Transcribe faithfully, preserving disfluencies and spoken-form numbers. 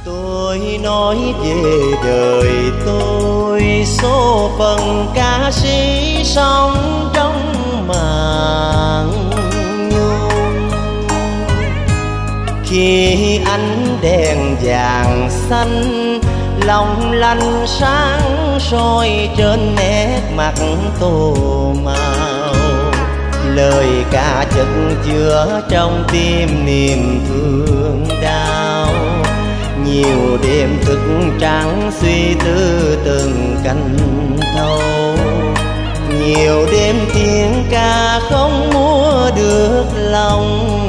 Tôi nói về đời tôi, số phận ca sĩ sống trong màn nhung. Khi ánh đèn vàng xanh long lanh sáng soi trên nét mặt tô màu, lời ca chất chứa trong tim niềm thương đau. Nhiều đêm thức trắng suy tư từng canh thâu, nhiều đêm tiếng ca không mua được lòng